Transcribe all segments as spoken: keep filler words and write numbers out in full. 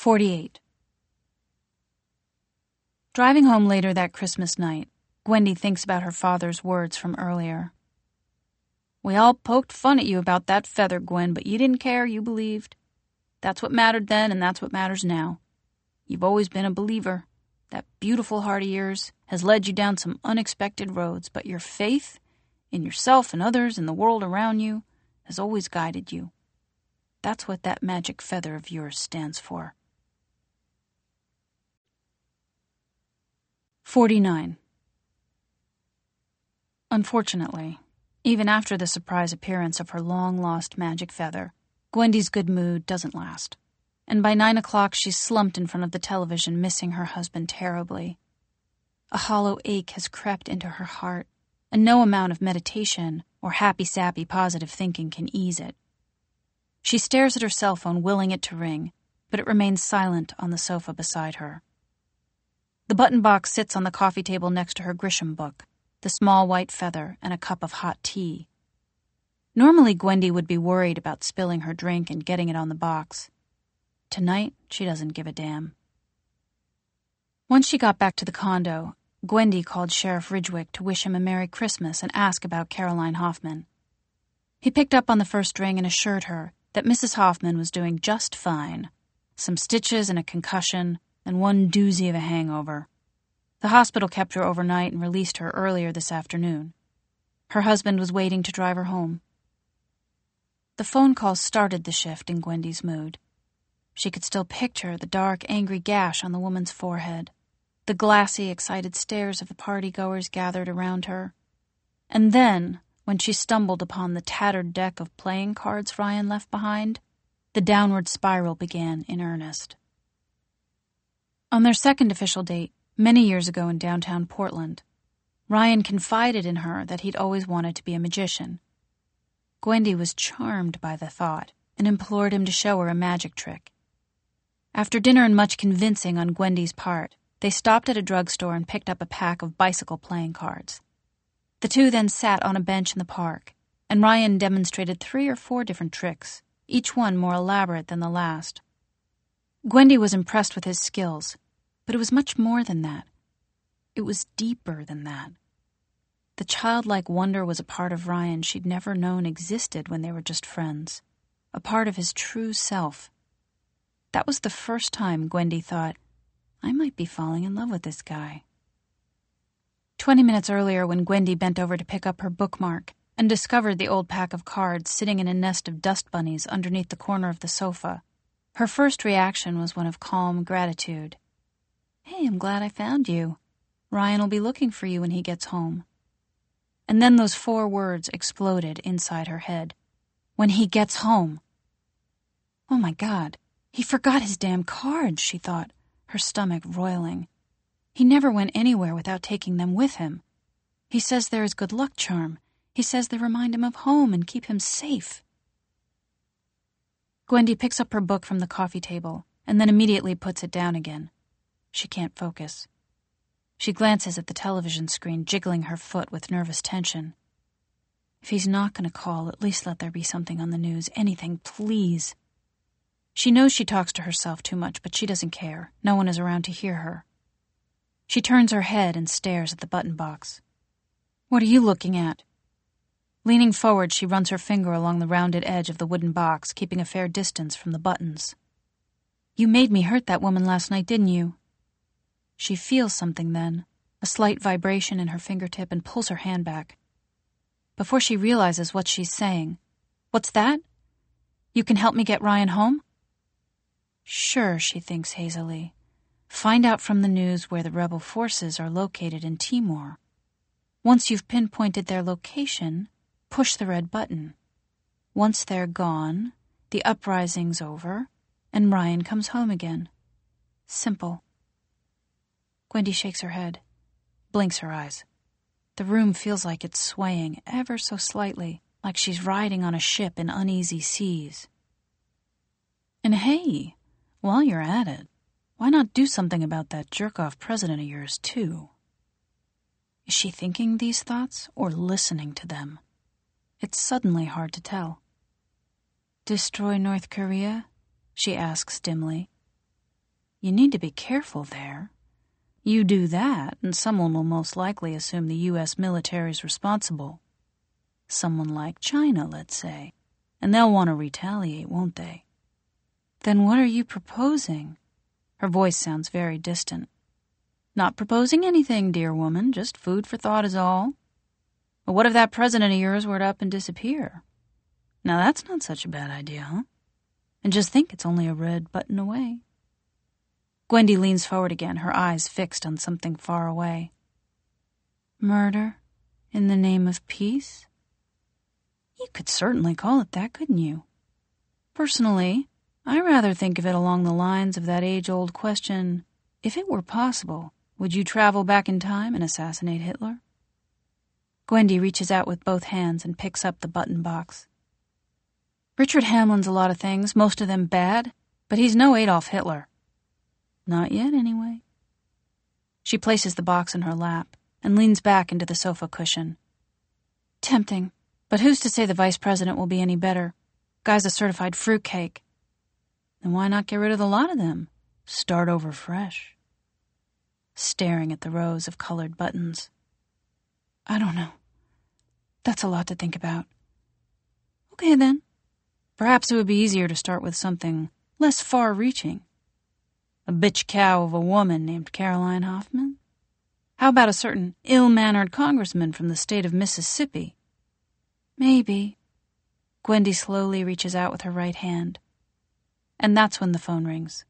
forty-eight. Driving home later that Christmas night, Gwendy thinks about her father's words from earlier. "We all poked fun at you about that feather, Gwen, but you didn't care, you believed. That's what mattered then, and that's what matters now. You've always been a believer. That beautiful heart of yours has led you down some unexpected roads, but your faith in yourself and others and the world around you has always guided you. That's what that magic feather of yours stands for." forty-nine. Unfortunately, even after the surprise appearance of her long-lost magic feather, Gwendy's good mood doesn't last, and by nine o'clock she's slumped in front of the television, missing her husband terribly. A hollow ache has crept into her heart, and no amount of meditation or happy-sappy positive thinking can ease it. She stares at her cell phone, willing it to ring, but it remains silent on the sofa beside her. The button box sits on the coffee table next to her Grisham book, the small white feather, and a cup of hot tea. Normally, Gwendy would be worried about spilling her drink and getting it on the box. Tonight, she doesn't give a damn. Once she got back to the condo, Gwendy called Sheriff Ridgwick to wish him a Merry Christmas and ask about Caroline Hoffman. He picked up on the first ring and assured her that Missus Hoffman was doing just fine. Some stitches and a concussion, and one doozy of a hangover. The hospital kept her overnight and released her earlier this afternoon. Her husband was waiting to drive her home. The phone call started the shift in Gwendy's mood. She could still picture the dark, angry gash on the woman's forehead, the glassy, excited stares of the partygoers gathered around her. And then, when she stumbled upon the tattered deck of playing cards Ryan left behind, the downward spiral began in earnest. On their second official date, many years ago in downtown Portland, Ryan confided in her that he'd always wanted to be a magician. Gwendy was charmed by the thought and implored him to show her a magic trick. After dinner and much convincing on Gwendy's part, they stopped at a drugstore and picked up a pack of bicycle playing cards. The two then sat on a bench in the park, and Ryan demonstrated three or four different tricks, each one more elaborate than the last. Gwendy was impressed with his skills, but it was much more than that. It was deeper than that. The childlike wonder was a part of Ryan she'd never known existed when they were just friends, a part of his true self. That was the first time Gwendy thought, I might be falling in love with this guy. Twenty minutes earlier, when Gwendy bent over to pick up her bookmark and discovered the old pack of cards sitting in a nest of dust bunnies underneath the corner of the sofa, her first reaction was one of calm gratitude. Hey, I'm glad I found you. Ryan will be looking for you when he gets home. And then those four words exploded inside her head. When he gets home. Oh my God, he forgot his damn cards, she thought, her stomach roiling. He never went anywhere without taking them with him. He says they're his good luck charm. He says they remind him of home and keep him safe. Gwendy picks up her book from the coffee table and then immediately puts it down again. She can't focus. She glances at the television screen, jiggling her foot with nervous tension. If he's not going to call, at least let there be something on the news. Anything, please. She knows she talks to herself too much, but she doesn't care. No one is around to hear her. She turns her head and stares at the button box. What are you looking at? Leaning forward, she runs her finger along the rounded edge of the wooden box, keeping a fair distance from the buttons. You made me hurt that woman last night, didn't you? She feels something then, a slight vibration in her fingertip, and pulls her hand back. Before she realizes what she's saying, What's that? You can help me get Ryan home? Sure, she thinks hazily. Find out from the news where the rebel forces are located in Timor. Once you've pinpointed their location, push the red button. Once they're gone, the uprising's over, and Ryan comes home again. Simple. Gwendy shakes her head, blinks her eyes. The room feels like it's swaying ever so slightly, like she's riding on a ship in uneasy seas. And hey, while you're at it, why not do something about that jerk-off president of yours, too? Is she thinking these thoughts or listening to them? It's suddenly hard to tell. Destroy North Korea? She asks dimly. You need to be careful there. You do that, and someone will most likely assume the U S military's responsible. Someone like China, let's say. And they'll want to retaliate, won't they? Then what are you proposing? Her voice sounds very distant. Not proposing anything, dear woman, just food for thought is all. But what if that president of yours were to up and disappear? Now that's not such a bad idea, huh? And just think, it's only a red button away. Gwendy leans forward again, her eyes fixed on something far away. Murder in the name of peace? You could certainly call it that, couldn't you? Personally, I rather think of it along the lines of that age-old question, if it were possible, would you travel back in time and assassinate Hitler? Gwendy reaches out with both hands and picks up the button box. Richard Hamlin's a lot of things, most of them bad, but he's no Adolf Hitler. Not yet, anyway. She places the box in her lap and leans back into the sofa cushion. Tempting, but who's to say the vice president will be any better? Guy's a certified fruitcake. Then why not get rid of the lot of them? Start over fresh. Staring at the rows of colored buttons. I don't know. That's a lot to think about. Okay, then. Perhaps it would be easier to start with something less far-reaching. A bitch cow of a woman named Caroline Hoffman? How about a certain ill-mannered congressman from the state of Mississippi? Maybe. Gwendy slowly reaches out with her right hand. And that's when the phone rings.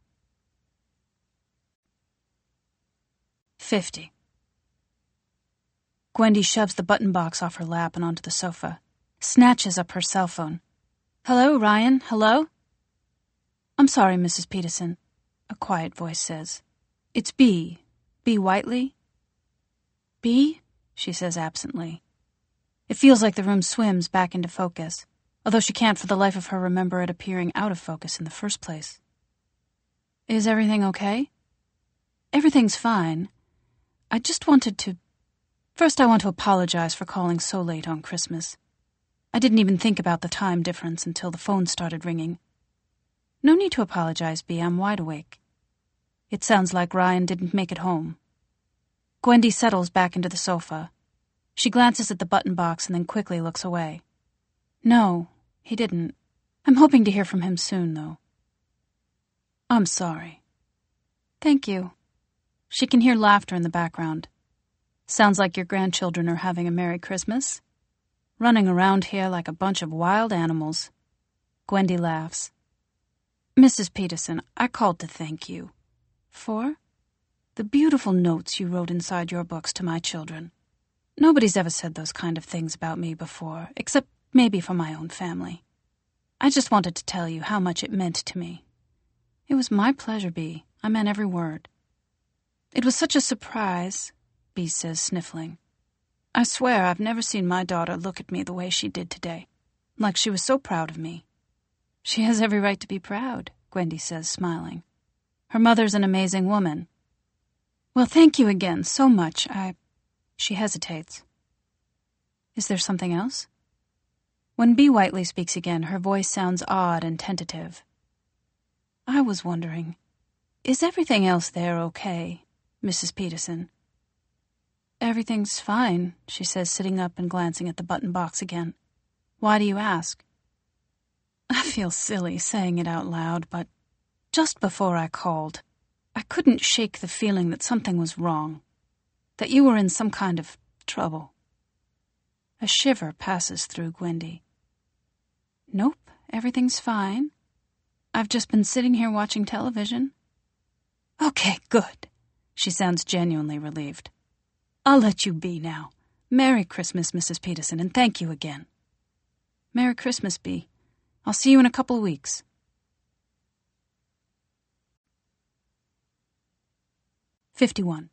Fifty. Gwendy shoves the button box off her lap and onto the sofa, snatches up her cell phone. Hello, Ryan, hello? I'm sorry, Missus Peterson, a quiet voice says. It's B. B. Whiteley? B? She says absently. It feels like the room swims back into focus, although she can't for the life of her remember it appearing out of focus in the first place. Is everything okay? Everything's fine. I just wanted to... First, I want to apologize for calling so late on Christmas. I didn't even think about the time difference until the phone started ringing. No need to apologize, B. I'm wide awake. It sounds like Ryan didn't make it home. Gwendy settles back into the sofa. She glances at the button box and then quickly looks away. No, he didn't. I'm hoping to hear from him soon, though. I'm sorry. Thank you. She can hear laughter in the background. Sounds like your grandchildren are having a Merry Christmas. Running around here like a bunch of wild animals. Gwendy laughs. Missus Peterson, I called to thank you. For? The beautiful notes you wrote inside your books to my children. Nobody's ever said those kind of things about me before, except maybe for my own family. I just wanted to tell you how much it meant to me. It was my pleasure, Bea. I meant every word. It was such a surprise, Bea says, sniffling. I swear I've never seen my daughter look at me the way she did today, like she was so proud of me. She has every right to be proud, Gwendy says, smiling. Her mother's an amazing woman. Well, thank you again so much. I... She hesitates. Is there something else? When B. Whiteley speaks again, her voice sounds odd and tentative. I was wondering, is everything else there okay, Missus Peterson? Everything's fine, she says, sitting up and glancing at the button box again. Why do you ask? I feel silly saying it out loud, but just before I called, I couldn't shake the feeling that something was wrong, that you were in some kind of trouble. A shiver passes through Gwendy. Nope, everything's fine. I've just been sitting here watching television. Okay, good. She sounds genuinely relieved. I'll let you be now. Merry Christmas, Missus Peterson, and thank you again. Merry Christmas, Bea. I'll see you in a couple of weeks. Fifty-one.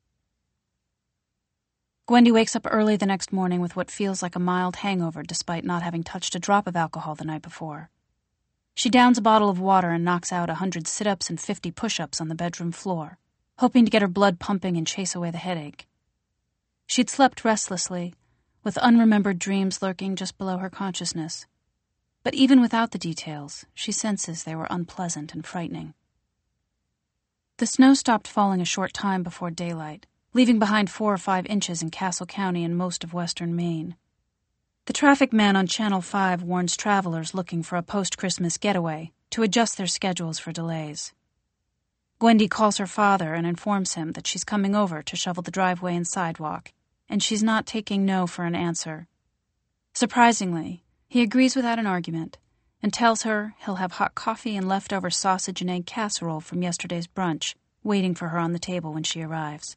Gwendy wakes up early the next morning with what feels like a mild hangover despite not having touched a drop of alcohol the night before. She downs a bottle of water and knocks out a hundred sit-ups and fifty push-ups on the bedroom floor, hoping to get her blood pumping and chase away the headache. She'd slept restlessly, with unremembered dreams lurking just below her consciousness. But even without the details, she senses they were unpleasant and frightening. The snow stopped falling a short time before daylight, leaving behind four or five inches in Castle County and most of western Maine. The traffic man on Channel five warns travelers looking for a post-Christmas getaway to adjust their schedules for delays. Gwendy calls her father and informs him that she's coming over to shovel the driveway and sidewalk, and she's not taking no for an answer. Surprisingly, he agrees without an argument and tells her he'll have hot coffee and leftover sausage and egg casserole from yesterday's brunch waiting for her on the table when she arrives.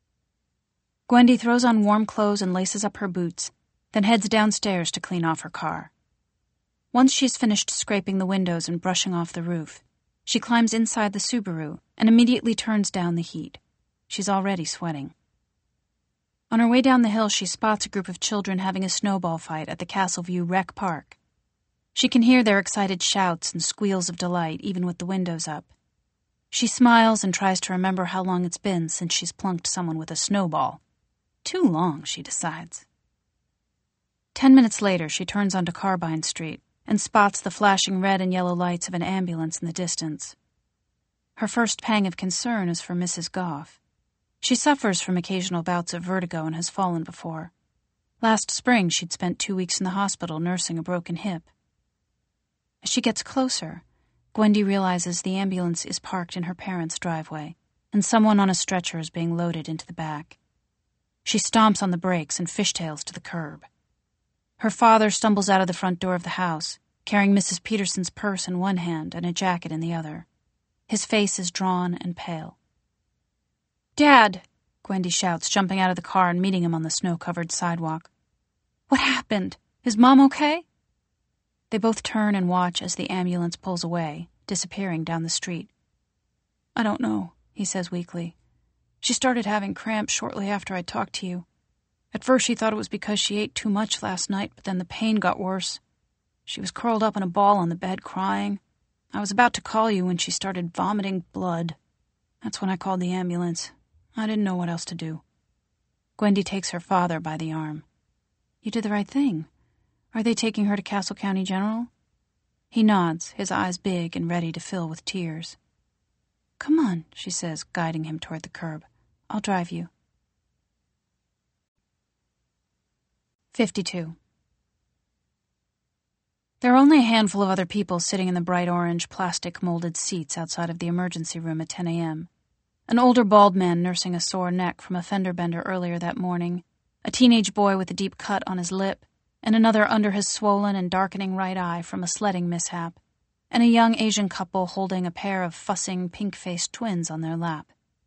Gwendy throws on warm clothes and laces up her boots, then heads downstairs to clean off her car. Once she's finished scraping the windows and brushing off the roof, she climbs inside the Subaru and immediately turns down the heat. She's already sweating. On her way down the hill, she spots a group of children having a snowball fight at the Castleview Rec Park. She can hear their excited shouts and squeals of delight even with the windows up. She smiles and tries to remember how long it's been since she's plunked someone with a snowball. Too long, she decides. Ten minutes later, she turns onto Carbine Street and spots the flashing red and yellow lights of an ambulance in the distance. Her first pang of concern is for Missus Goff. She suffers from occasional bouts of vertigo and has fallen before. Last spring, she'd spent two weeks in the hospital nursing a broken hip. As she gets closer, Gwendy realizes the ambulance is parked in her parents' driveway, and someone on a stretcher is being loaded into the back. She stomps on the brakes and fishtails to the curb. Her father stumbles out of the front door of the house, carrying Missus Peterson's purse in one hand and a jacket in the other. His face is drawn and pale. "Dad!" Gwendy shouts, jumping out of the car and meeting him on the snow-covered sidewalk. "What happened? Is Mom okay?" They both turn and watch as the ambulance pulls away, disappearing down the street. "I don't know," he says weakly. "She started having cramps shortly after I talked to you. At first she thought it was because she ate too much last night, but then the pain got worse. She was curled up in a ball on the bed crying. I was about to call you when she started vomiting blood. That's when I called the ambulance. I didn't know what else to do." Gwendy takes her father by the arm. "You did the right thing. Are they taking her to Castle County General?" He nods, his eyes big and ready to fill with tears. "Come on," she says, guiding him toward the curb. "I'll drive you." fifty-two. There are only a handful of other people sitting in the bright orange plastic molded seats outside of the emergency room at ten a.m. An older bald man nursing a sore neck from a fender bender earlier that morning, a teenage boy with a deep cut on his lip, and another under his swollen and darkening right eye from a sledding mishap, and a young Asian couple holding a pair of fussing, pink-faced twins on their lap.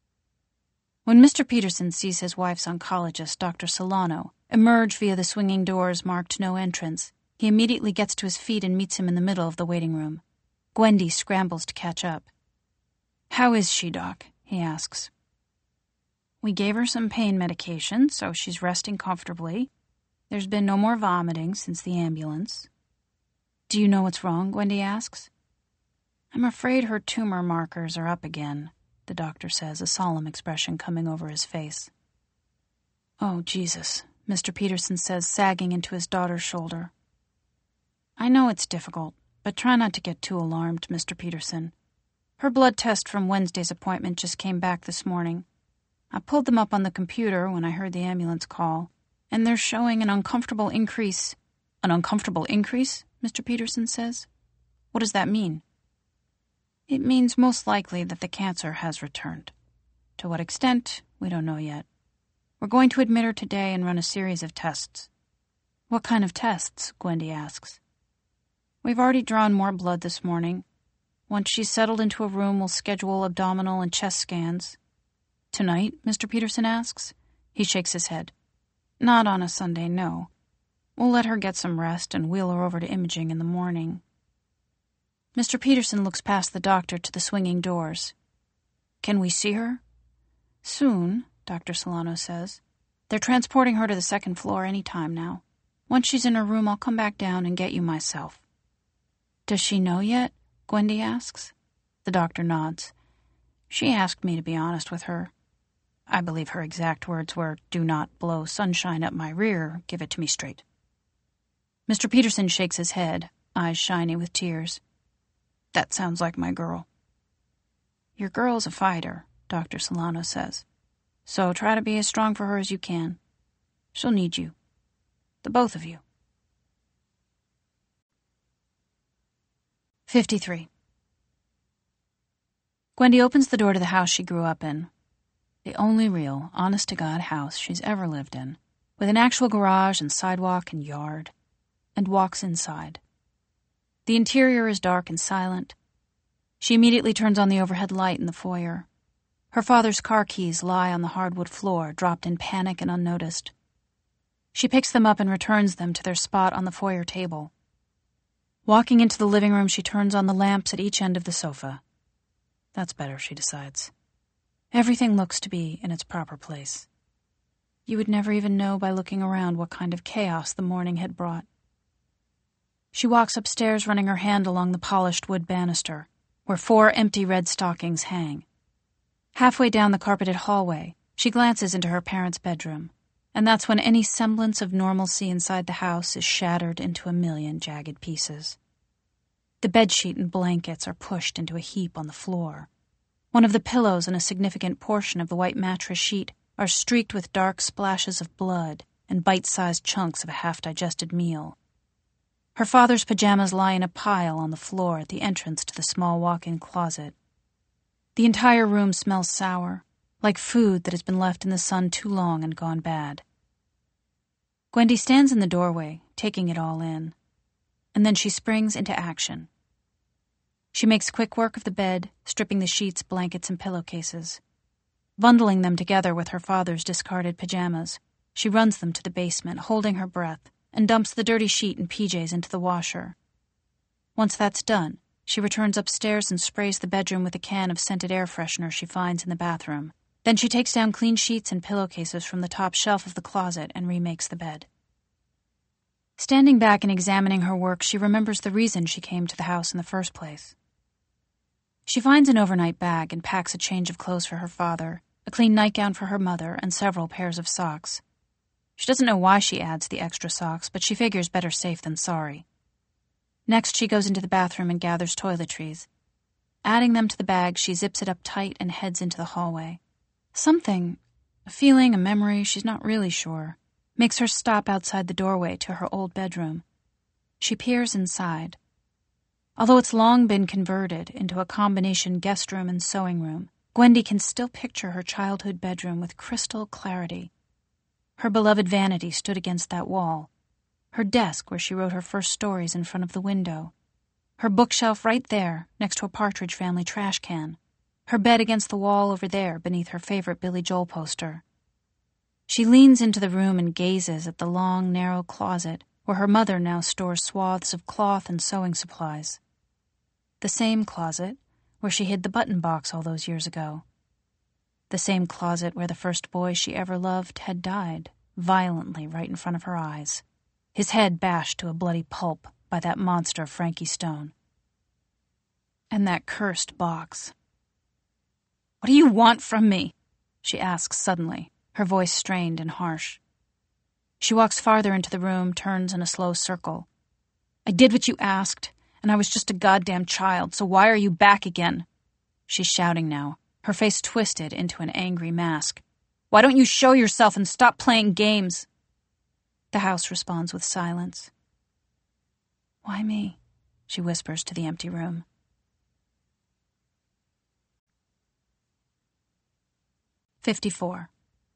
When Mister Peterson sees his wife's oncologist, Doctor Solano, emerge via the swinging doors marked no entrance, he immediately gets to his feet and meets him in the middle of the waiting room. Gwendy scrambles to catch up. "How is she, Doc?" he asks. "We gave her some pain medication, so she's resting comfortably. There's been no more vomiting since the ambulance." "Do you know what's wrong?" Gwendy asks. "I'm afraid her tumor markers are up again," the doctor says, a solemn expression coming over his face. "Oh, Jesus," Mister Peterson says, sagging into his daughter's shoulder. "I know it's difficult, but try not to get too alarmed, Mister Peterson. Her blood test from Wednesday's appointment just came back this morning. I pulled them up on the computer when I heard the ambulance call, and they're showing an uncomfortable increase." "An uncomfortable increase?" Mister Peterson says. "What does that mean?" "It means most likely that the cancer has returned. To what extent, we don't know yet. We're going to admit her today and run a series of tests." "What kind of tests?" Gwendy asks. "We've already drawn more blood this morning. Once she's settled into a room, we'll schedule abdominal and chest scans." "Tonight?" Mister Peterson asks. He shakes his head. "Not on a Sunday, no. We'll let her get some rest and wheel her over to imaging in the morning." Mister Peterson looks past the doctor to the swinging doors. "Can we see her?" "Soon," Doctor Solano says. "They're transporting her to the second floor any time now. Once she's in her room, I'll come back down and get you myself." "Does she know yet?" Gwendy asks. The doctor nods. "She asked me to be honest with her. I believe her exact words were, 'Do not blow sunshine up my rear, give it to me straight.'" Mister Peterson shakes his head, eyes shiny with tears. "That sounds like my girl." Your girl's a fighter, Doctor Solano says. So try to be as strong for her as you can. She'll need you. The both of you. fifty-three. Gwendy opens the door to the house she grew up in. The only real, honest-to-God house she's ever lived in, with an actual garage and sidewalk and yard, and walks inside. The interior is dark and silent. She immediately turns on the overhead light in the foyer. Her father's car keys lie on the hardwood floor, dropped in panic and unnoticed. She picks them up and returns them to their spot on the foyer table. Walking into the living room, she turns on the lamps at each end of the sofa. That's better, she decides. Everything looks to be in its proper place. You would never even know by looking around what kind of chaos the morning had brought. She walks upstairs, running her hand along the polished wood banister, where four empty red stockings hang. Halfway down the carpeted hallway, she glances into her parents' bedroom, and that's when any semblance of normalcy inside the house is shattered into a million jagged pieces. The bedsheet and blankets are pushed into a heap on the floor. One of the pillows and a significant portion of the white mattress sheet are streaked with dark splashes of blood and bite-sized chunks of a half-digested meal. Her father's pajamas lie in a pile on the floor at the entrance to the small walk-in closet. The entire room smells sour, like food that has been left in the sun too long and gone bad. Gwendy stands in the doorway, taking it all in, and then she springs into action. She makes quick work of the bed, stripping the sheets, blankets, and pillowcases. Bundling them together with her father's discarded pajamas, she runs them to the basement, holding her breath, and dumps the dirty sheet and P Js into the washer. Once that's done, she returns upstairs and sprays the bedroom with a can of scented air freshener she finds in the bathroom. Then she takes down clean sheets and pillowcases from the top shelf of the closet and remakes the bed. Standing back and examining her work, she remembers the reason she came to the house in the first place. She finds an overnight bag and packs a change of clothes for her father, a clean nightgown for her mother, and several pairs of socks. She doesn't know why she adds the extra socks, but she figures better safe than sorry. Next, she goes into the bathroom and gathers toiletries. Adding them to the bag, she zips it up tight and heads into the hallway. Something, a feeling, a memory, she's not really sure, makes her stop outside the doorway to her old bedroom. She peers inside. Although it's long been converted into a combination guest room and sewing room, Gwendy can still picture her childhood bedroom with crystal clarity. Her beloved vanity stood against that wall. Her desk where she wrote her first stories in front of the window. Her bookshelf right there, next to a Partridge Family trash can. Her bed against the wall over there beneath her favorite Billy Joel poster. She leans into the room and gazes at the long, narrow closet where her mother now stores swaths of cloth and sewing supplies. The same closet where she hid the button box all those years ago. The same closet where the first boy she ever loved had died, violently right in front of her eyes, his head bashed to a bloody pulp by that monster Frankie Stone. And that cursed box. "What do you want from me?" she asks suddenly, her voice strained and harsh. She walks farther into the room, turns in a slow circle. "I did what you asked, and I was just a goddamn child, so why are you back again?" She's shouting now, her face twisted into an angry mask. "Why don't you show yourself and stop playing games?" The house responds with silence. "Why me?" she whispers to the empty room. fifty-four.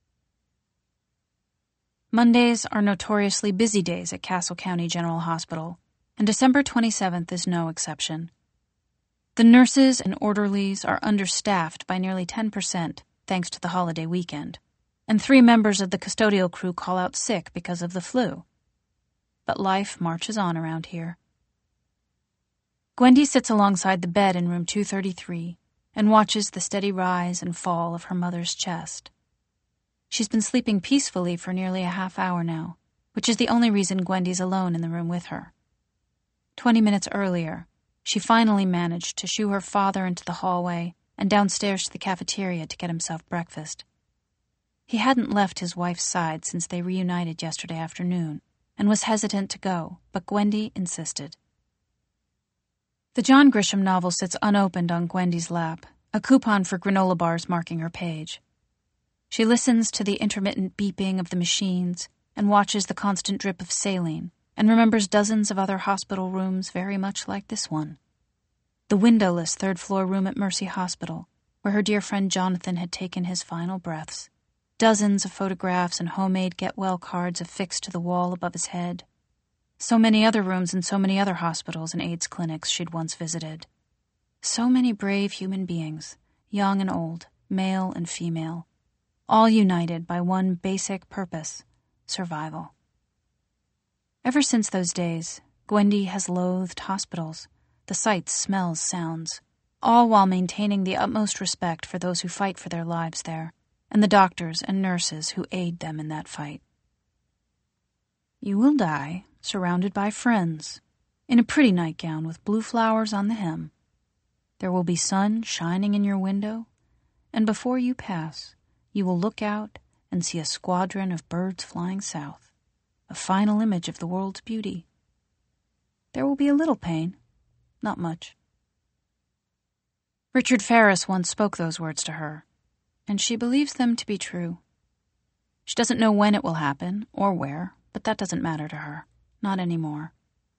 Mondays are notoriously busy days at Castle County General Hospital, and December twenty-seventh is no exception. The nurses and orderlies are understaffed by nearly ten percent thanks to the holiday weekend, and three members of the custodial crew call out sick because of the flu. But life marches on around here. Gwendy sits alongside the bed in room two thirty-three and watches the steady rise and fall of her mother's chest. She's been sleeping peacefully for nearly a half hour now, which is the only reason Gwendy's alone in the room with her. Twenty minutes earlier, she finally managed to shoo her father into the hallway and downstairs to the cafeteria to get himself breakfast. He hadn't left his wife's side since they reunited yesterday afternoon and was hesitant to go, but Gwendy insisted. The John Grisham novel sits unopened on Gwendy's lap, a coupon for granola bars marking her page. She listens to the intermittent beeping of the machines and watches the constant drip of saline and remembers dozens of other hospital rooms very much like this one. The windowless third-floor room at Mercy Hospital, where her dear friend Jonathan had taken his final breaths. Dozens of photographs and homemade get-well cards affixed to the wall above his head. So many other rooms in so many other hospitals and AIDS clinics she'd once visited. So many brave human beings, young and old, male and female, all united by one basic purpose, survival. Ever since those days, Gwendy has loathed hospitals, the sights, smells, sounds, all while maintaining the utmost respect for those who fight for their lives there, and the doctors and nurses who aid them in that fight. You will die, surrounded by friends, in a pretty nightgown with blue flowers on the hem. There will be sun shining in your window, and before you pass, you will look out and see a squadron of birds flying south, a final image of the world's beauty. There will be a little pain, not much. Richard Ferris once spoke those words to her, and she believes them to be true. She doesn't know when it will happen, or where, but that doesn't matter to her, not anymore.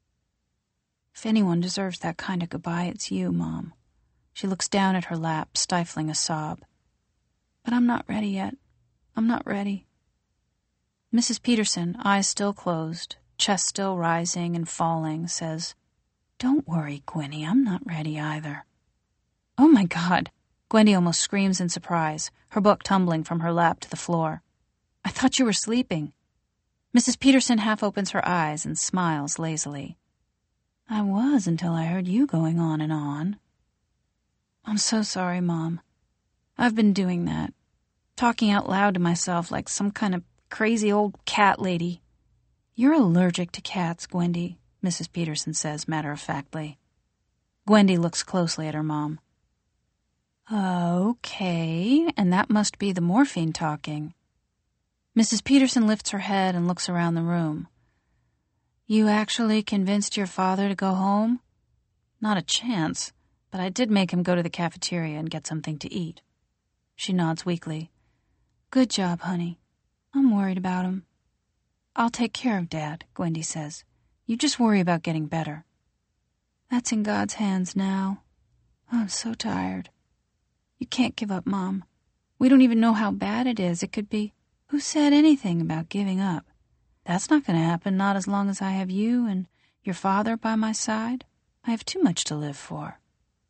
If anyone deserves that kind of goodbye, it's you, Mom. She looks down at her lap, stifling a sob. But I'm not ready yet. I'm not ready. Missus Peterson, eyes still closed, chest still rising and falling, says, Don't worry, Gwenny, I'm not ready either. Oh my God! Gwendy almost screams in surprise, her book tumbling from her lap to the floor. I thought you were sleeping. Missus Peterson half opens her eyes and smiles lazily. I was until I heard you going on and on. I'm so sorry, Mom. I've been doing that, talking out loud to myself like some kind of crazy old cat lady. You're allergic to cats, Gwendy, Missus Peterson says matter-of-factly. Gwendy looks closely at her mom. Okay, and that must be the morphine talking. Missus Peterson lifts her head and looks around the room. You actually convinced your father to go home? Not a chance, but I did make him go to the cafeteria and get something to eat. She nods weakly. Good job, honey. I'm worried about him. I'll take care of Dad, Gwendy says. You just worry about getting better. That's in God's hands now. I'm so tired. You can't give up, Mom. We don't even know how bad it is. It could be... Who said anything about giving up? That's not going to happen, not as long as I have you and your father by my side. I have too much to live for.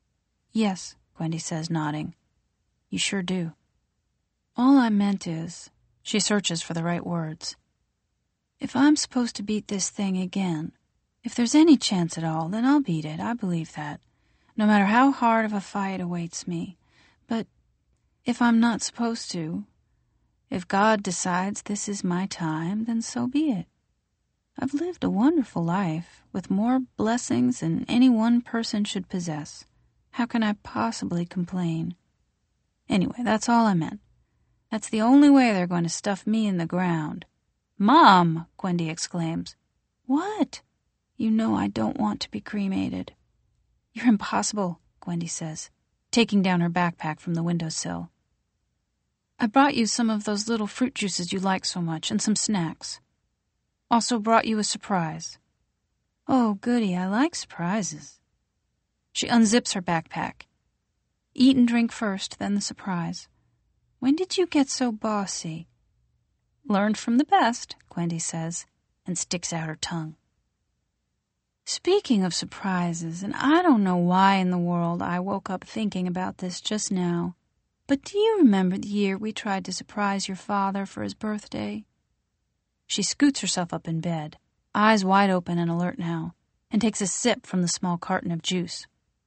Yes, Gwendy says, nodding. You sure do. All I meant is... She searches for the right words. If I'm supposed to beat this thing again, if there's any chance at all, then I'll beat it. I believe that. No matter how hard of a fight awaits me. But if I'm not supposed to, if God decides this is my time, then so be it. I've lived a wonderful life, with more blessings than any one person should possess. How can I possibly complain? Anyway, that's all I meant. That's the only way they're going to stuff me in the ground. Mom, Gwendy exclaims. What? You know I don't want to be cremated. You're impossible, Gwendy says, taking down her backpack from the windowsill. I brought you some of those little fruit juices you like so much and some snacks. Also brought you a surprise. Oh, goody, I like surprises. She unzips her backpack. Eat and drink first, then the surprise. When did you get so bossy? Learned from the best, Gwendy says, and sticks out her tongue. Speaking of surprises, and I don't know why in the world I woke up thinking about this just now, but do you remember the year we tried to surprise your father for his birthday? She scoots herself up in bed, eyes wide open and alert now, and takes a sip from the small carton of juice.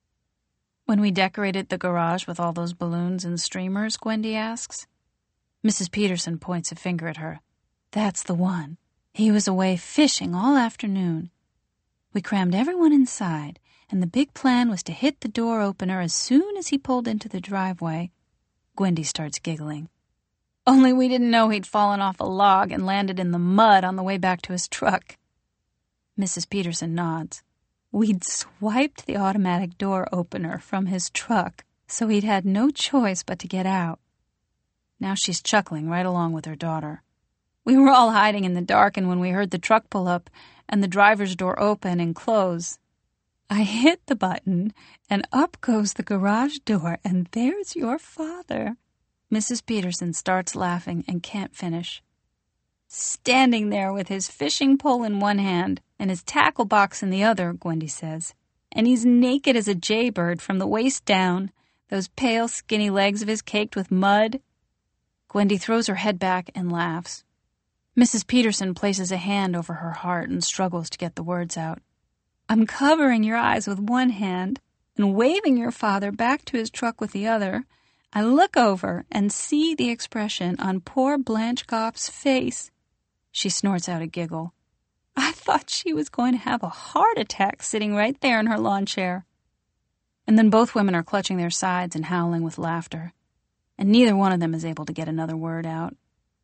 When we decorated the garage with all those balloons and streamers, Gwendy asks. Missus Peterson points a finger at her. That's the one. He was away fishing all afternoon. We crammed everyone inside, and the big plan was to hit the door opener as soon as he pulled into the driveway. Gwendy starts giggling. Only we didn't know he'd fallen off a log and landed in the mud on the way back to his truck. Missus Peterson nods. We'd swiped the automatic door opener from his truck so he'd had no choice but to get out. Now she's chuckling right along with her daughter. We were all hiding in the dark, and when we heard the truck pull up and the driver's door open and close, I hit the button, and up goes the garage door, and there's your father. Missus Peterson starts laughing and can't finish. Standing there with his fishing pole in one hand and his tackle box in the other, Gwendy says, and he's naked as a jaybird from the waist down, those pale, skinny legs of his caked with mud. Gwendy throws her head back and laughs. Missus Peterson places a hand over her heart and struggles to get the words out. I'm covering your eyes with one hand and waving your father back to his truck with the other. I look over and see the expression on poor Blanche Goff's face. She snorts out a giggle. I thought she was going to have a heart attack sitting right there in her lawn chair. And then both women are clutching their sides and howling with laughter, and neither one of them is able to get another word out.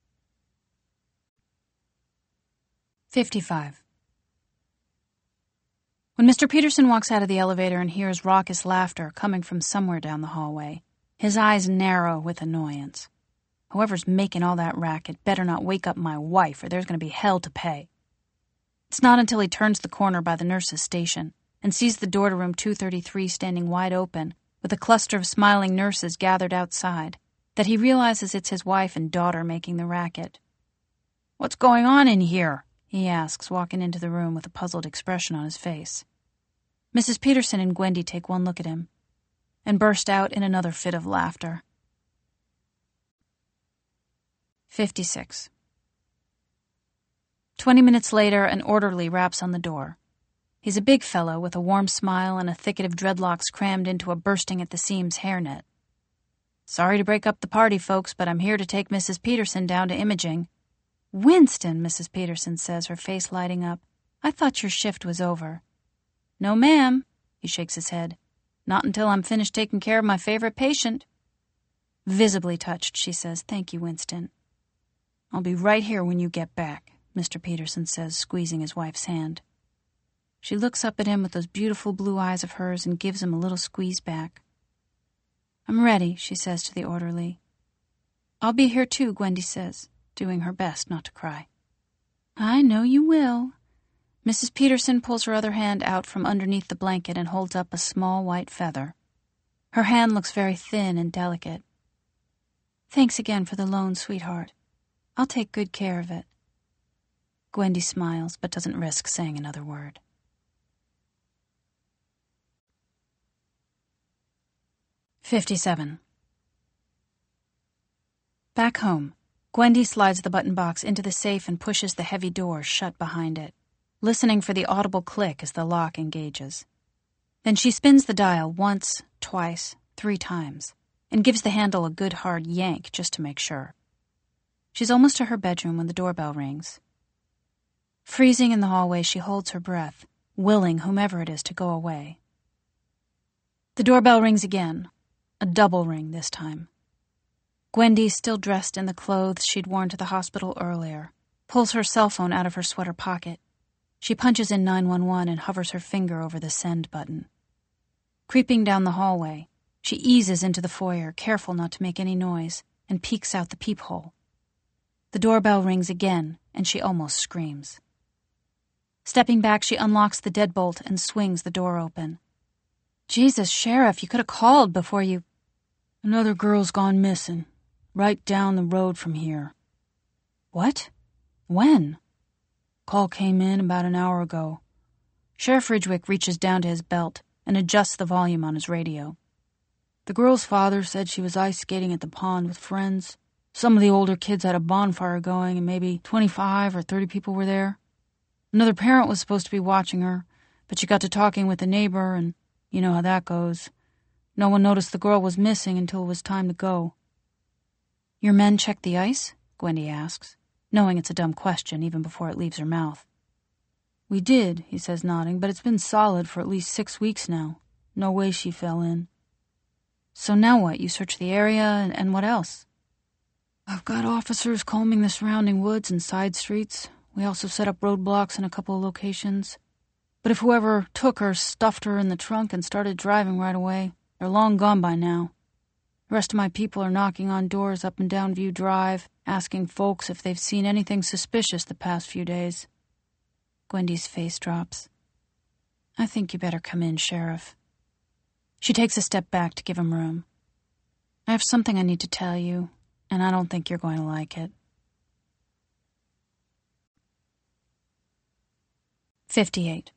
fifty-five. When Mister Peterson walks out of the elevator and hears raucous laughter coming from somewhere down the hallway, his eyes narrow with annoyance. Whoever's making all that racket better not wake up my wife, or there's going to be hell to pay. It's not until he turns the corner by the nurse's station and sees the door to room two thirty-three standing wide open with a cluster of smiling nurses gathered outside that he realizes it's his wife and daughter making the racket. What's going on in here? He asks, walking into the room with a puzzled expression on his face. Missus Peterson and Gwendy take one look at him and burst out in another fit of laughter. fifty-six. Twenty minutes later, an orderly raps on the door. He's a big fellow with a warm smile and a thicket of dreadlocks crammed into a bursting-at-the-seams hairnet. Sorry to break up the party, folks, but I'm here to take Missus Peterson down to imaging. Winston, Missus Peterson says, her face lighting up. I thought your shift was over. No, ma'am, he shakes his head. Not until I'm finished taking care of my favorite patient. Visibly touched, she says, thank you, Winston. I'll be right here when you get back, Mister Peterson says, squeezing his wife's hand. She looks up at him with those beautiful blue eyes of hers and gives him a little squeeze back. I'm ready, she says to the orderly. I'll be here too, Gwendy says, doing her best not to cry. I know you will. Missus Peterson pulls her other hand out from underneath the blanket and holds up a small white feather. Her hand looks very thin and delicate. Thanks again for the loan, sweetheart. I'll take good care of it. Gwendy smiles, but doesn't risk saying another word. fifty-seven. Back home, Gwendy slides the button box into the safe and pushes the heavy door shut behind it, listening for the audible click as the lock engages. Then she spins the dial once, twice, three times, and gives the handle a good hard yank just to make sure. She's almost to her bedroom when the doorbell rings. Freezing in the hallway, she holds her breath, willing whomever it is to go away. The doorbell rings again, a double ring this time. Gwendy, still dressed in the clothes she'd worn to the hospital earlier, pulls her cell phone out of her sweater pocket. She punches in nine one one and hovers her finger over the send button. Creeping down the hallway, she eases into the foyer, careful not to make any noise, and peeks out the peephole. The doorbell rings again, and she almost screams. Stepping back, she unlocks the deadbolt and swings the door open. Jesus, Sheriff, you could have called before you... Another girl's gone missing, right down the road from here. What? When? Call came in about an hour ago. Sheriff Ridgwick reaches down to his belt and adjusts the volume on his radio. The girl's father said she was ice skating at the pond with friends. Some of the older kids had a bonfire going and maybe twenty-five or thirty people were there. Another parent was supposed to be watching her, but she got to talking with a neighbor, and you know how that goes. No one noticed the girl was missing until it was time to go. Your men checked the ice? Gwendy asks, knowing it's a dumb question even before it leaves her mouth. We did, he says, nodding, but it's been solid for at least six weeks now. No way she fell in. So now what? You search the area, and, and what else? I've got officers combing the surrounding woods and side streets. We also set up roadblocks in a couple of locations. But if whoever took her stuffed her in the trunk and started driving right away, they're long gone by now. The rest of my people are knocking on doors up and down View Drive, asking folks if they've seen anything suspicious the past few days. Gwendy's face drops. I think you better come in, Sheriff. She takes a step back to give him room. I have something I need to tell you, and I don't think you're going to like it. fifty-eight.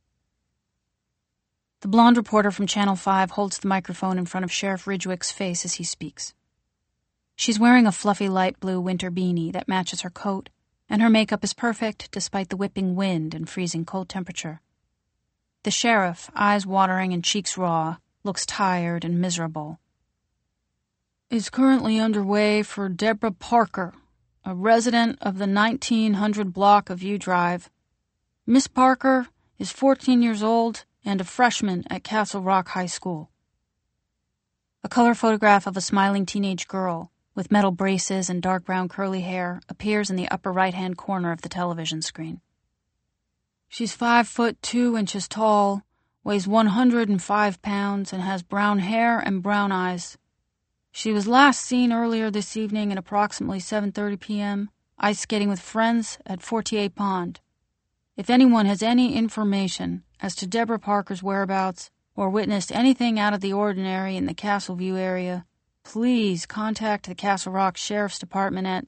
The blonde reporter from Channel five holds the microphone in front of Sheriff Ridgwick's face as he speaks. She's wearing a fluffy light blue winter beanie that matches her coat, and her makeup is perfect despite the whipping wind and freezing cold temperature. The sheriff, eyes watering and cheeks raw, looks tired and miserable. Is currently underway for Deborah Parker, a resident of the nineteen hundred block of View Drive. Miss Parker is fourteen years old and a freshman at Castle Rock High School. A color photograph of a smiling teenage girl with metal braces and dark brown curly hair appears in the upper right-hand corner of the television screen. She's five foot two inches tall, weighs one hundred five pounds, and has brown hair and brown eyes. She was last seen earlier this evening at approximately seven thirty p.m., ice skating with friends at Fortier Pond. If anyone has any information as to Deborah Parker's whereabouts or witnessed anything out of the ordinary in the Castleview area, please contact the Castle Rock Sheriff's Department at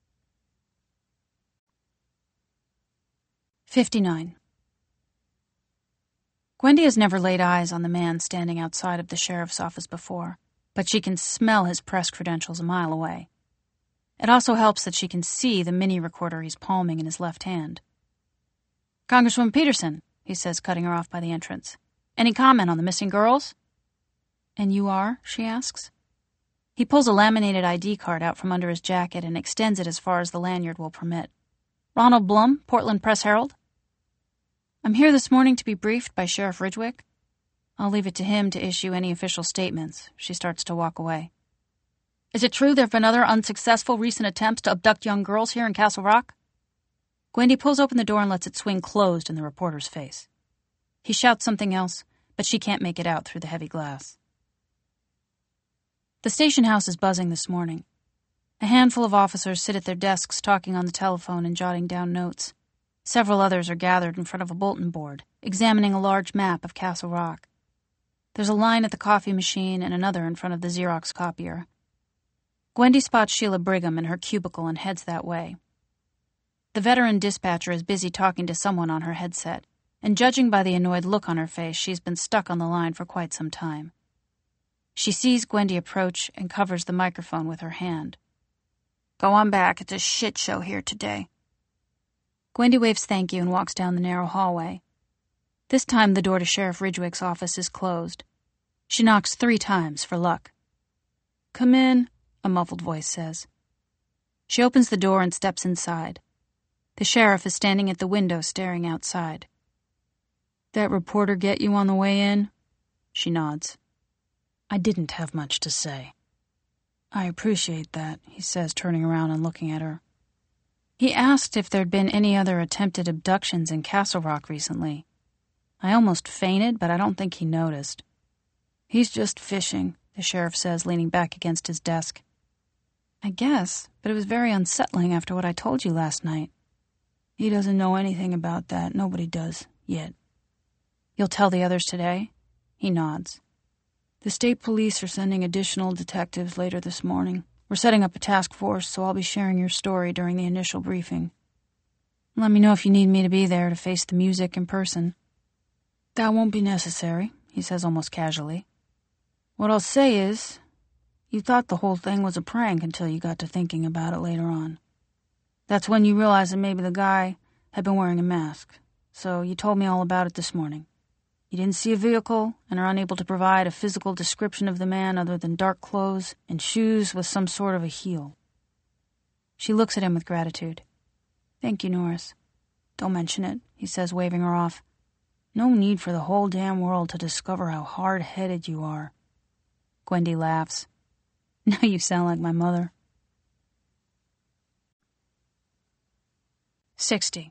fifty-nine. Gwendy has never laid eyes on the man standing outside of the sheriff's office before, but she can smell his press credentials a mile away. It also helps that she can see the mini recorder he's palming in his left hand. Congresswoman Peterson, he says, cutting her off by the entrance. Any comment on the missing girls? And you are? She asks. He pulls a laminated I D card out from under his jacket and extends it as far as the lanyard will permit. Ronald Blum, Portland Press-Herald. I'm here this morning to be briefed by Sheriff Ridgwick. I'll leave it to him to issue any official statements. She starts to walk away. Is it true there have been other unsuccessful recent attempts to abduct young girls here in Castle Rock? Gwendy pulls open the door and lets it swing closed in the reporter's face. He shouts something else, but she can't make it out through the heavy glass. The station house is buzzing this morning. A handful of officers sit at their desks talking on the telephone and jotting down notes. Several others are gathered in front of a bulletin board, examining a large map of Castle Rock. There's a line at the coffee machine and another in front of the Xerox copier. Gwendy spots Sheila Brigham in her cubicle and heads that way. The veteran dispatcher is busy talking to someone on her headset, and judging by the annoyed look on her face, she's been stuck on the line for quite some time. She sees Gwendy approach and covers the microphone with her hand. Go on back, it's a shit show here today. Gwendy waves thank you and walks down the narrow hallway. This time the door to Sheriff Ridgwick's office is closed. She knocks three times for luck. Come in, a muffled voice says. She opens the door and steps inside. The sheriff is standing at the window staring outside. That reporter get you on the way in? She nods. I didn't have much to say. I appreciate that, he says, turning around and looking at her. He asked if there'd been any other attempted abductions in Castle Rock recently. I almost fainted, but I don't think he noticed. He's just fishing, the sheriff says, leaning back against his desk. I guess, but it was very unsettling after what I told you last night. He doesn't know anything about that. Nobody does, yet. You'll tell the others today? He nods. The state police are sending additional detectives later this morning. We're setting up a task force, so I'll be sharing your story during the initial briefing. Let me know if you need me to be there to face the music in person. That won't be necessary, he says almost casually. What I'll say is, you thought the whole thing was a prank until you got to thinking about it later on. That's when you realized that maybe the guy had been wearing a mask, so you told me all about it this morning. You didn't see a vehicle and are unable to provide a physical description of the man other than dark clothes and shoes with some sort of a heel. She looks at him with gratitude. Thank you, Norris. Don't mention it, he says, waving her off. No need for the whole damn world to discover how hard-headed you are. Gwendy laughs. Now you sound like my mother. sixty.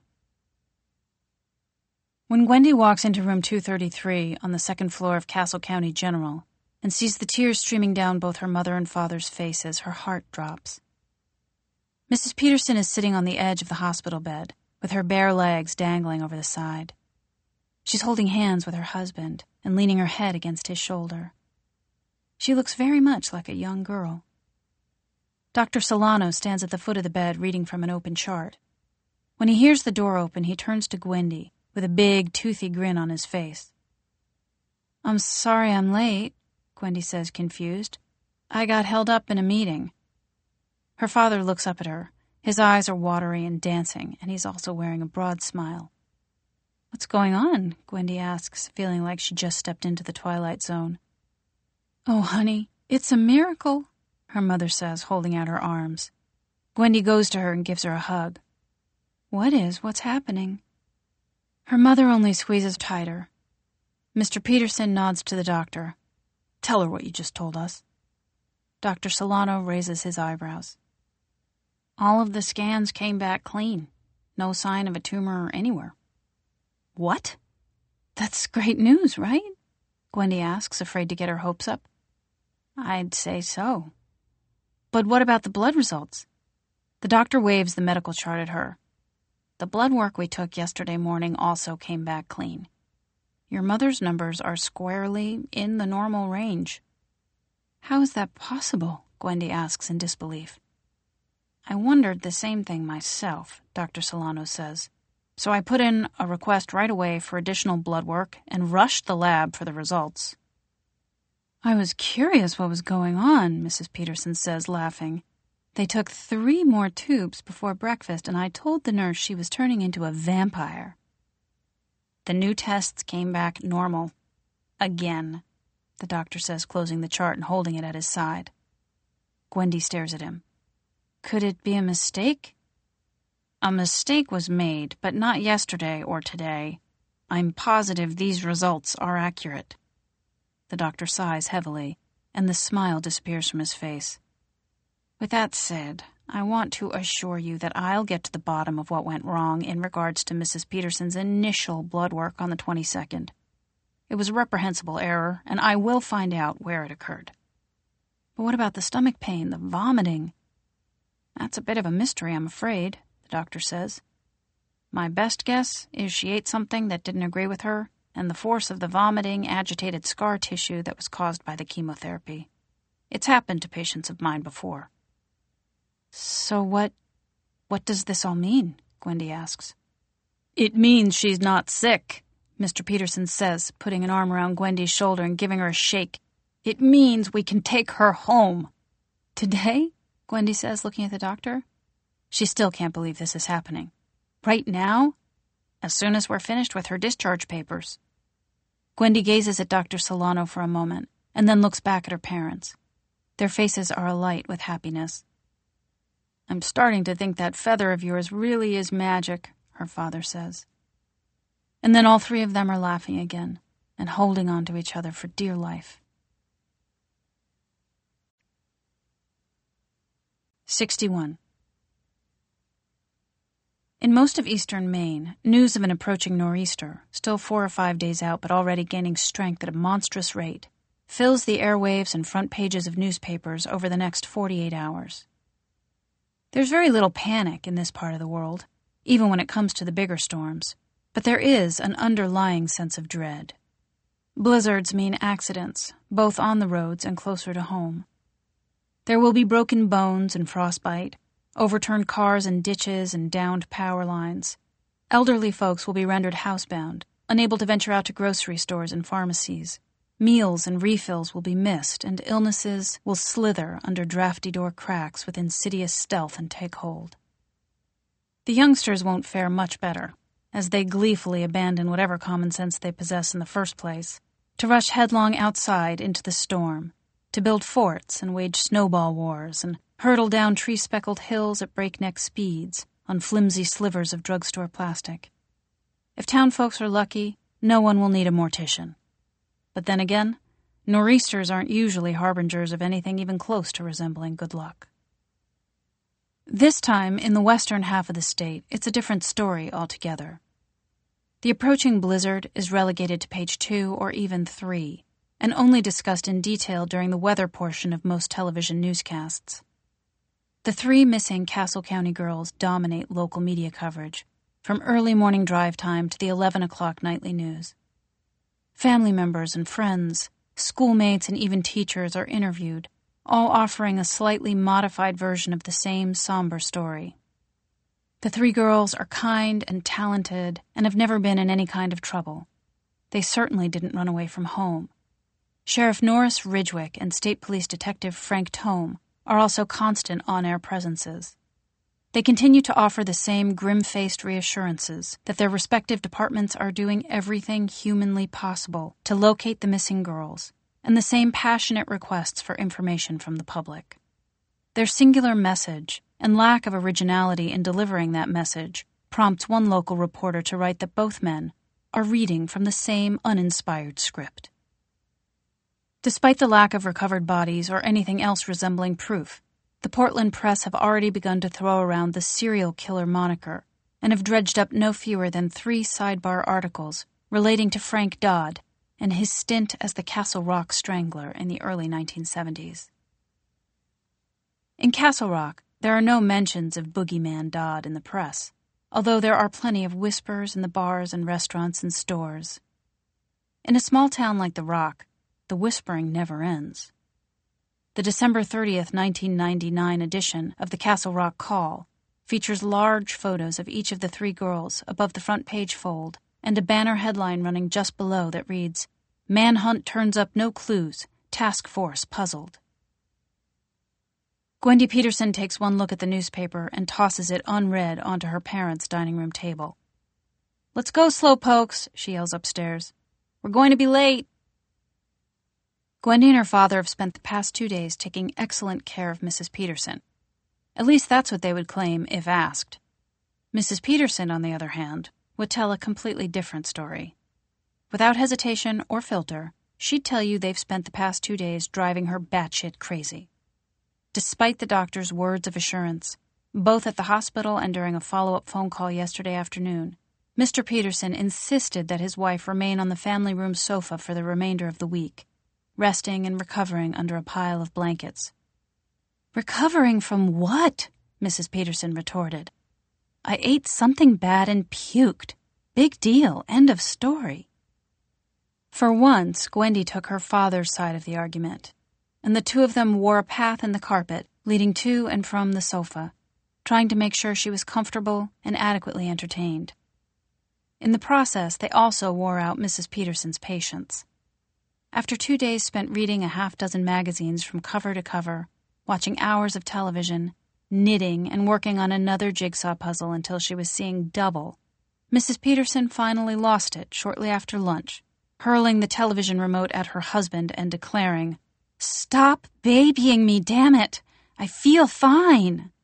When Gwendy walks into room two thirty-three on the second floor of Castle County General, and sees the tears streaming down both her mother and father's faces. Her heart drops. Missus Peterson is sitting on the edge of the hospital bed, with her bare legs dangling over the side. She's holding hands with her husband and leaning her head against his shoulder. She looks very much like a young girl. Doctor Solano stands at the foot of the bed reading from an open chart. When he hears the door open, he turns to Gwendy with a big, toothy grin on his face. "I'm sorry I'm late," Gwendy says, confused. "I got held up in a meeting." Her father looks up at her. His eyes are watery and dancing, and he's also wearing a broad smile. "What's going on?" Gwendy asks, feeling like she just stepped into the twilight zone. "Oh, honey, it's a miracle," her mother says, holding out her arms. Gwendy goes to her and gives her a hug. "What is? What's happening?" Her mother only squeezes tighter. Mister Peterson nods to the doctor. "Tell her what you just told us." Doctor Solano raises his eyebrows. "All of the scans came back clean. No sign of a tumor anywhere." "What? That's great news, right?" Gwendy asks, afraid to get her hopes up. "I'd say so. But what about the blood results?" The doctor waves the medical chart at her. "The blood work we took yesterday morning also came back clean. Your mother's numbers are squarely in the normal range." "How is that possible?" Gwendy asks in disbelief. "I wondered the same thing myself," Doctor Solano says. "So I put in a request right away for additional blood work and rushed the lab for the results." "I was curious what was going on," Missus Peterson says, laughing. "They took three more tubes before breakfast, and I told the nurse she was turning into a vampire." "The new tests came back normal. Again," the doctor says, closing the chart and holding it at his side. Gwendy stares at him. "Could it be a mistake?" "A mistake was made, but not yesterday or today. I'm positive these results are accurate." The doctor sighs heavily, and the smile disappears from his face. "With that said, I want to assure you that I'll get to the bottom of what went wrong in regards to Missus Peterson's initial blood work on the twenty-second. It was a reprehensible error, and I will find out where it occurred." "But what about the stomach pain, the vomiting?" "That's a bit of a mystery, I'm afraid," the doctor says. "My best guess is she ate something that didn't agree with her, and the force of the vomiting agitated scar tissue that was caused by the chemotherapy. It's happened to patients of mine before." "So what... what does this all mean?" Gwendy asks. "It means she's not sick," Mister Peterson says, putting an arm around Gwendy's shoulder and giving her a shake. "It means we can take her home." "Today?" Gwendy says, looking at the doctor. She still can't believe this is happening. "Right now?" "As soon as we're finished with her discharge papers." Gwendy gazes at Doctor Solano for a moment, and then looks back at her parents. Their faces are alight with happiness. "I'm starting to think that feather of yours really is magic," her father says. And then all three of them are laughing again, and holding on to each other for dear life. sixty-one. In most of eastern Maine, news of an approaching nor'easter, still four or five days out but already gaining strength at a monstrous rate, fills the airwaves and front pages of newspapers over the next forty-eight hours. There's very little panic in this part of the world, even when it comes to the bigger storms, but there is an underlying sense of dread. Blizzards mean accidents, both on the roads and closer to home. There will be broken bones and frostbite, overturned cars and ditches and downed power lines. Elderly folks will be rendered housebound, unable to venture out to grocery stores and pharmacies. Meals and refills will be missed, and illnesses will slither under drafty door cracks with insidious stealth and take hold. The youngsters won't fare much better, as they gleefully abandon whatever common sense they possess in the first place, to rush headlong outside into the storm, to build forts and wage snowball wars and hurtle down tree-speckled hills at breakneck speeds on flimsy slivers of drugstore plastic. If town folks are lucky, no one will need a mortician. But then again, nor'easters aren't usually harbingers of anything even close to resembling good luck. This time, in the western half of the state, it's a different story altogether. The approaching blizzard is relegated to page two or even three, and only discussed in detail during the weather portion of most television newscasts. The three missing Castle County girls dominate local media coverage, from early morning drive time to the eleven o'clock nightly news. Family members and friends, schoolmates, and even teachers are interviewed, all offering a slightly modified version of the same somber story. The three girls are kind and talented and have never been in any kind of trouble. They certainly didn't run away from home. Sheriff Norris Ridgwick and State Police Detective Frank Tome are also constant on-air presences. They continue to offer the same grim-faced reassurances that their respective departments are doing everything humanly possible to locate the missing girls, and the same passionate requests for information from the public. Their singular message and lack of originality in delivering that message prompts one local reporter to write that both men are reading from the same uninspired script. Despite the lack of recovered bodies or anything else resembling proof, the Portland press have already begun to throw around the serial killer moniker and have dredged up no fewer than three sidebar articles relating to Frank Dodd and his stint as the Castle Rock Strangler in the early nineteen seventies. In Castle Rock, there are no mentions of Boogeyman Dodd in the press, although there are plenty of whispers in the bars and restaurants and stores. In a small town like The Rock, the whispering never ends. The December thirtieth, nineteen ninety-nine edition of the Castle Rock Call features large photos of each of the three girls above the front page fold and a banner headline running just below that reads, "Manhunt turns up no clues, task force puzzled." Gwendy Peterson takes one look at the newspaper and tosses it unread onto her parents' dining room table. "Let's go, slowpokes," she yells upstairs. "We're going to be late." Gwendy and her father have spent the past two days taking excellent care of Missus Peterson. At least that's what they would claim if asked. Missus Peterson, on the other hand, would tell a completely different story. Without hesitation or filter, she'd tell you they've spent the past two days driving her batshit crazy. Despite the doctor's words of assurance, both at the hospital and during a follow-up phone call yesterday afternoon, Mister Peterson insisted that his wife remain on the family room sofa for the remainder of the week, resting and recovering under a pile of blankets. "Recovering from what?" Missus Peterson retorted. "I ate something bad and puked. Big deal. End of story." For once, Gwendy took her father's side of the argument, and the two of them wore a path in the carpet leading to and from the sofa, trying to make sure she was comfortable and adequately entertained. In the process, they also wore out Missus Peterson's patience. After two days spent reading a half dozen magazines from cover to cover, watching hours of television, knitting, and working on another jigsaw puzzle until she was seeing double, Missus Peterson finally lost it shortly after lunch, hurling the television remote at her husband and declaring, "Stop babying me, damn it! I feel fine!"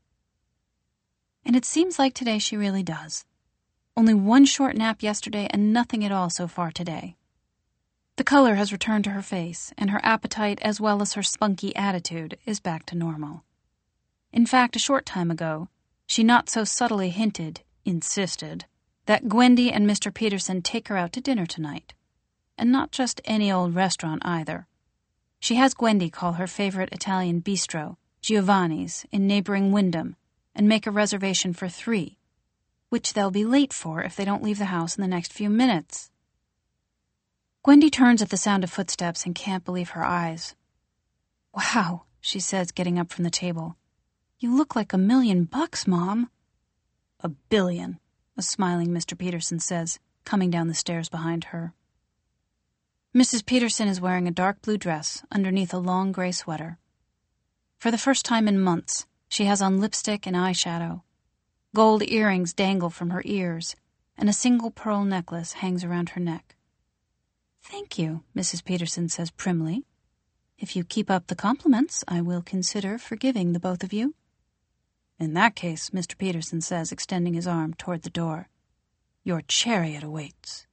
And it seems like today she really does. Only one short nap yesterday and nothing at all so far today. The color has returned to her face, and her appetite as well as her spunky attitude is back to normal. In fact, a short time ago, she not so subtly hinted, insisted, that Gwendy and Mister Peterson take her out to dinner tonight. And not just any old restaurant either. She has Gwendy call her favorite Italian bistro, Giovanni's, in neighboring Wyndham, and make a reservation for three, which they'll be late for if they don't leave the house in the next few minutes. Gwendy turns at the sound of footsteps and can't believe her eyes. "Wow," she says, getting up from the table. "You look like a million bucks, Mom." "A billion," a smiling Mister Peterson says, coming down the stairs behind her. Missus Peterson is wearing a dark blue dress underneath a long gray sweater. For the first time in months, she has on lipstick and eyeshadow. Gold earrings dangle from her ears, and a single pearl necklace hangs around her neck. "Thank you," Missus Peterson says primly. "If you keep up the compliments, I will consider forgiving the both of you." "In that case," Mister Peterson says, extending his arm toward the door, "your chariot awaits."